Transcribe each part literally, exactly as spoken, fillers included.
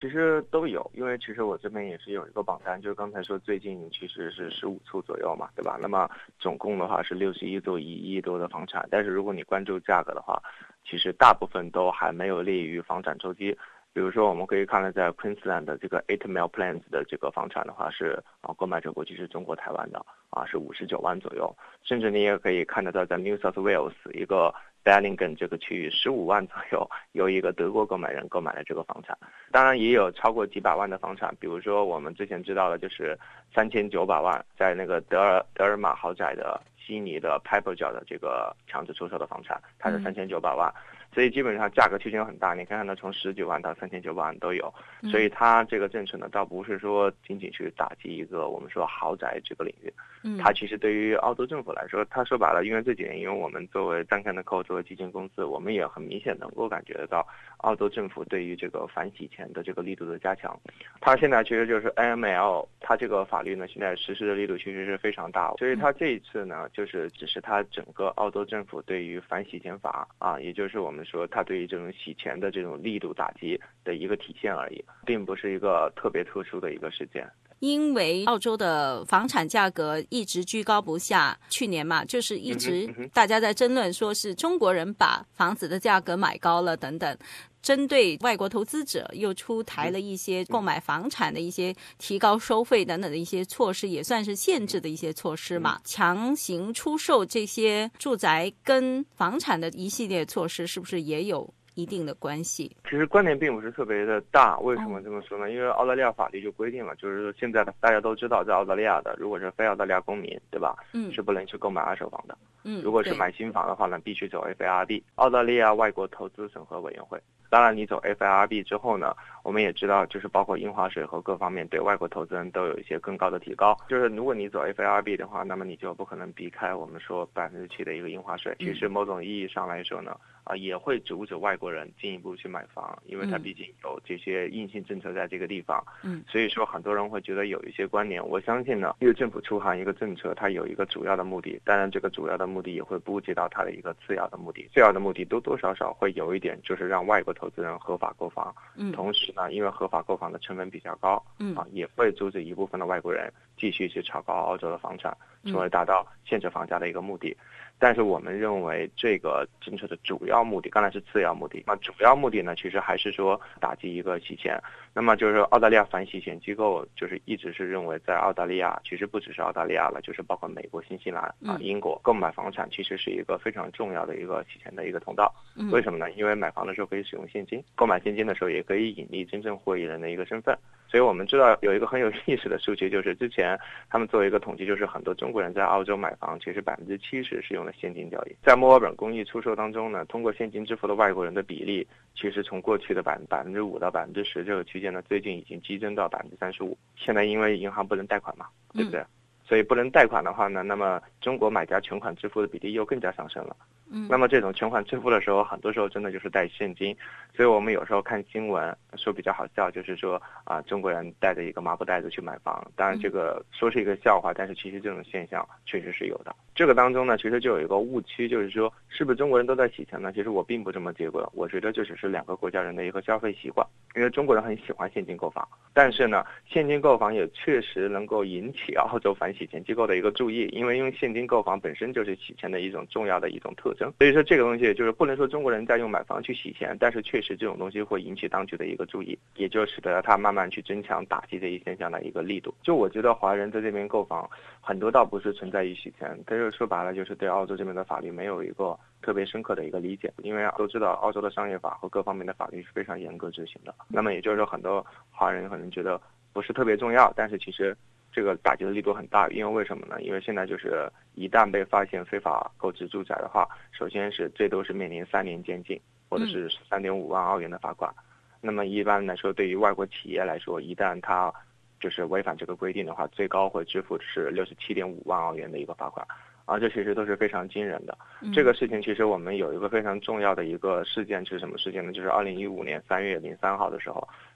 其实都有，因为其实我这边也是有一个榜单，就是刚才说最近其实是十五处左右嘛，对吧？那么总共的话是六十一座一亿多的房产，但是如果你关注价格的话，其实大部分都还没有列于房产周期。比如说，我们可以看到在 Queensland 的这个 Eight Mile Plains 的这个房产的话是啊，购买者国际是中国台湾的啊，是五十九万左右，甚至你也可以看得到在 New South Wales 一个 Bellingham 这个区域十五万左右，由一个德国购买人购买了这个房产。当然也有超过几百万的房产，比如说我们之前知道的就是三千九百万在那个德尔德尔玛豪宅的悉尼的 Piper 角的这个强制出售的房产，它是三千九百万。所以基本上价格区间很大，你看看它从十九万到三千九百万都有，所以它这个政策呢，倒不是说仅仅去打击一个我们说豪宅这个领域，它其实对于澳洲政府来说，它说白了，因为这几年，因为我们作为单看的扣，作为基金公司，我们也很明显能够感觉得到，澳洲政府对于这个反洗钱的这个力度的加强，它现在其实就是 A M L， 它这个法律呢，现在实施的力度其实是非常大，所以它这一次呢，就是只是它整个澳洲政府对于反洗钱法啊，也就是我们说它对于这种洗钱的这种力度打击的一个体现而已，并不是一个特别特殊的一个事件。 因为澳洲的房产价格一直居高不下，去年嘛，就是一直大家在争论说是中国人把房子的价格买高了等等，针对外国投资者又出台了一些购买房产的一些提高收费等等的一些措施，也算是限制的一些措施嘛，强行出售这些住宅跟房产的一系列措施是不是也有一定的关系？ 其实关联并不是特别的大，为什么这么说呢？因为澳大利亚法律就规定了，就是说现在的大家都知道，在澳大利亚的，如果是非澳大利亚公民，对吧？嗯，是不能去购买二手房的。嗯，如果是买新房的话呢，必须走 F A R B， 澳大利亚外国投资审核委员会。当然，你走 F A R B 之后呢，我们也知道，就是包括印花税和各方面对外国投资人都有一些更高的提高。就是如果你走 F A R B 的话，那么你就不可能避开我们说百分之七的一个印花税。其实某种意义上来说呢，啊、呃，也会阻止外国人进一步去买房，因为它毕竟有这些硬性政策在这个地方。嗯，所以说很多人会觉得有一些关联。我相信呢，因为政府出台一个政策，它有一个主要的目的，当然这个主要的目的也会波及到它的一个次要的目的。次要的目的多多少少会有一点，就是让外国投资人合法购房。嗯，同时呢，因为合法购房的成本比较高，嗯啊，也会阻止一部分的外国人继续去炒高澳洲的房产，从而达到限制房价的一个目的。但是我们认为这个政策的主要目的，刚才是次要目的，那主要目的呢，其实还是说打击一个洗钱。那么就是澳大利亚反洗钱机构，就是一直是认为在澳大利亚，其实不只是澳大利亚了，就是包括美国、新西兰啊、英国，购买房产其实是一个非常重要的一个洗钱的一个通道。为什么呢？因为买房的时候可以使用现金，购买现金的时候也可以隐匿真正获益人的一个身份。所以我们知道有一个很有意思的数据，就是之前他们做一个统计，就是很多中国人在澳洲买房，其实百分之七十是用的现金交易。在墨尔本公益出售当中呢，通过现金支付的外国人的比例，其实从过去的百百分之五到百分之十这个区间呢，最近已经激增到百分之三十五。现在因为银行不能贷款嘛，对不对？嗯，所以不能贷款的话呢，那么中国买家全款支付的比例又更加上升了。嗯，那么这种全款支付的时候，很多时候真的就是带现金，所以我们有时候看新闻说比较好笑，就是说啊、呃，中国人带着一个麻布袋子去买房，当然这个说是一个笑话，但是其实这种现象确实是有的。这个当中呢，其实就有一个误区，就是说是不是中国人都在洗钱呢？其实我并不这么结果，我觉得这只是两个国家人的一个消费习惯，因为中国人很喜欢现金购房，但是呢，现金购房也确实能够引起澳洲反洗钱机构的一个注意，因为因为现金购房本身就是洗钱的一种重要的一种特征，所以说这个东西就是不能说中国人在用买房去洗钱，但是确实这种东西会引起当局的一个注意，也就使得他慢慢去增强打击这一现象的一个力度。就我觉得华人在这边购房很多倒不是存在于洗钱，但是说白了就是对澳洲这边的法律没有一个特别深刻的一个理解，因为都知道澳洲的商业法和各方面的法律是非常严格执行的，那么也就是说很多华人可能觉得不是特别重要，但是其实这个打击的力度很大，因为为什么呢？因为现在就是一旦被发现非法购置住宅的话，首先是最多是面临三年监禁，或者是三点五万澳元的罚款。那么一般来说，对于外国企业来说，一旦他就是违反这个规定的话，最高会支付是六十七点五万澳元的一个罚款。啊，这其实都是非常惊人的。这个事情其实我们有一个非常重要的一个事件是什么事件呢？就是二零一五年三月零三号的时候，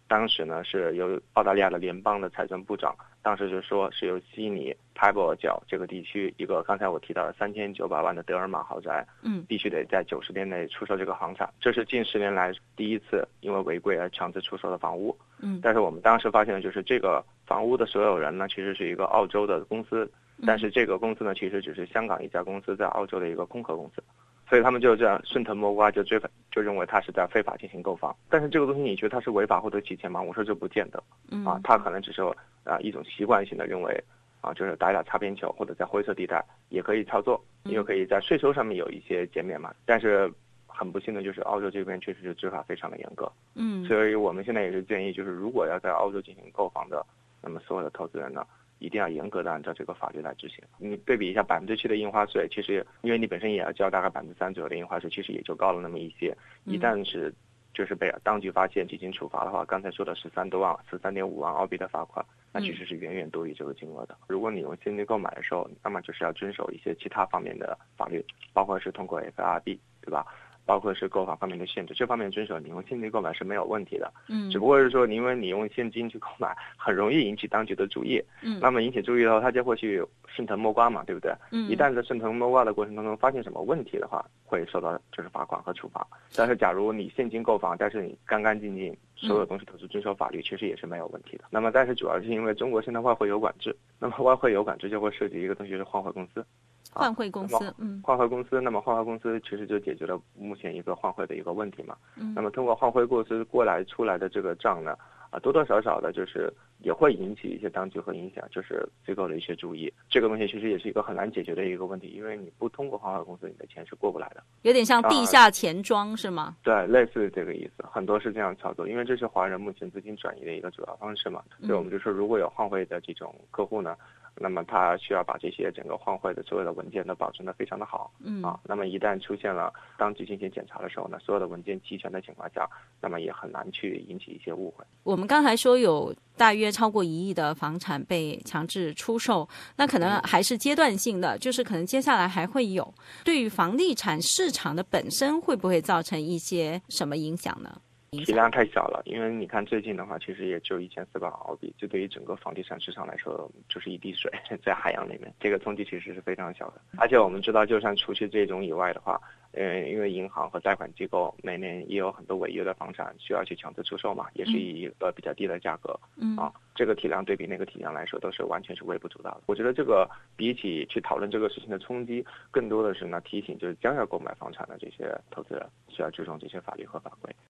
当时呢是由澳大利亚的联邦的财政部长，当时就说是由悉尼派伯角这个地区一个刚才我提到的三千九百万的德尔玛豪宅， 嗯， 必须得在九十天内出售这个房产，这是近十年来第一次因为违规而强制出售的房屋。 嗯， 但是我们当时发现，就是这个房屋的所有人呢，其实是一个澳洲的公司，但是这个公司呢，其实只是香港一家公司在澳洲的一个空壳公司。所以他们就这样顺藤摸瓜就追就认为他是在非法进行购房，但是这个东西你觉得他是违法或者洗钱吗？我说这不见得，啊，他可能只是啊一种习惯性的认为啊就是打一打擦边球，或者在灰色地带也可以操作，因为可以在税收上面有一些减免嘛。但是很不幸的就是澳洲这边确实是执法非常的严格， 嗯， 所以我们现在也是建议，就是如果要在澳洲进行购房的，那么所有的投资人呢，一定要严格的按照这个法律来执行。你对比一下百分之七的印花税，其实因为你本身也要交大概百分之三左右的印花税，其实也就高了那么一些。一旦是就是被当局发现进行处罚的话，刚才说的十三多万、十三点五万澳币的罚款，那其实是远远多于这个金额的。如果你用现金购买的时候，那么就是要遵守一些其他方面的法律，包括是通过 F R B， 对吧？包括是购房方面的限制，这方面遵守你用现金购买是没有问题的。 嗯， 只不过是说，因为你用现金去购买，很容易引起当局的注意。 嗯， 那么引起注意的话，他就会去顺藤摸瓜嘛，对不对？ 嗯， 一旦在顺藤摸瓜的过程当中发现什么问题的话，会受到就是罚款和处罚。但是假如你现金购房，但是你干干净净，所有东西都是遵守法律，其实也是没有问题的。那么，但是主要是因为中国现在外汇有管制，那么外汇有管制就会涉及一个东西是换汇公司。 换汇公司，嗯， 换汇公司，那么换汇公司其实就解决了目前一个换汇的一个问题嘛。 嗯， 那么通过换汇公司过来出来的这个账呢，啊，多多少少的就是也会引起一些当局和影响，就是机构的一些注意。这个东西其实也是一个很难解决的一个问题，因为你不通过换汇公司，你的钱是过不来的。 有点像地下钱庄、啊、是吗？ 对，类似这个意思，很多是这样操作，因为这是华人目前资金转移的一个主要方式嘛。所以我们就说，如果有换汇的这种客户呢，那么他需要把这些整个换汇的所有的文件都保存得非常的好， 嗯啊，那么一旦出现了当局进行检查的时候呢，所有的文件齐全的情况下，那么也很难去引起一些误会。 我们刚才说有大约超过一亿的房产被强制出售，那可能还是阶段性的，就是可能接下来还会有。对于房地产市场的本身会不会造成一些什么影响呢？ 体量太小了，因为你看最近的话，其实也只有一千四百万澳币，这对于整个房地产市场来说，就是一滴水在海洋里面，这个冲击其实是非常小的。而且我们知道，就算除去这种以外的话，嗯，因为银行和贷款机构每年也有很多违约的房产需要去强制出售嘛，也是以一个比较低的价格， 嗯啊，这个体量对比那个体量来说，都是完全是微不足道的。我觉得这个比起去讨论这个事情的冲击，更多的是呢提醒就是将要购买房产的这些投资人需要注重这些法律和法规。